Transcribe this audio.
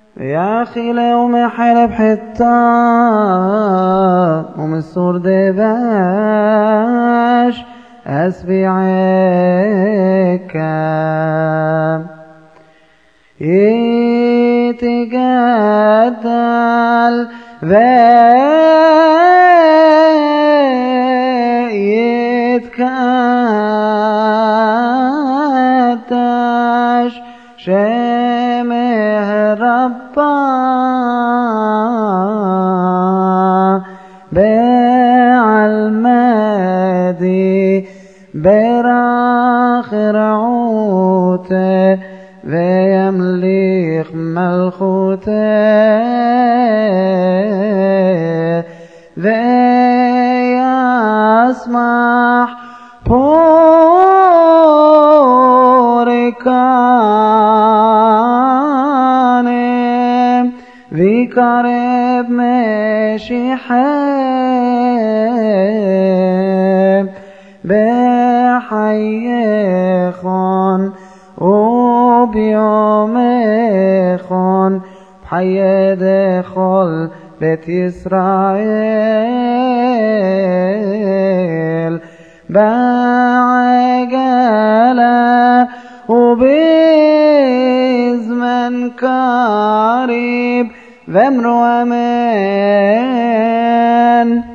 يا أخي لو محلب حتى ومسور دباش أسبيعك يتقدل يتكدش شمه ربا بعلمدي براخ رعوته ويملك ملخوته ويسمح بوركانه ويقرب مشيحه بحيخون وبيومخون بحي دخل بيت إسرائيل بعجلة وبزمن قريب وامرو أمان